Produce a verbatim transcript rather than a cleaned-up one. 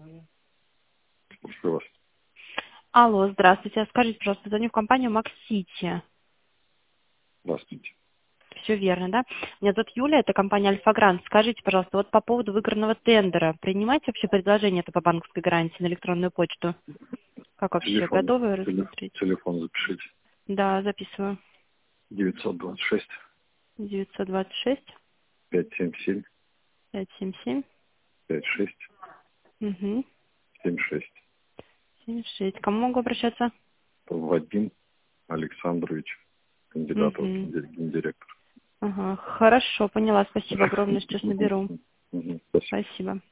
Слушаю вас. Алло, здравствуйте. Скажите, пожалуйста, звоню в компанию Максити. Здравствуйте. Все верно, да? Меня зовут Юля, это компания Альфа-Грант. Скажите, пожалуйста, вот по поводу выигранного тендера. Принимаете вообще предложение это по банковской гарантии на электронную почту? Как вообще? Телефон, Готовы теле- рассмотреть? телефон запишите. Да, записываю. девятьсот двадцать шесть девятьсот двадцать шесть пятьсот семьдесят семь пятьсот семьдесят семь пятьдесят шесть угу. семьдесят шесть. семьдесят шесть. К кому могу обращаться? Вадим Александрович, кандидат в Угу. генди- гендиректор. Ага, хорошо, поняла. Спасибо огромное, сейчас наберу. Мгм. Спасибо. Спасибо.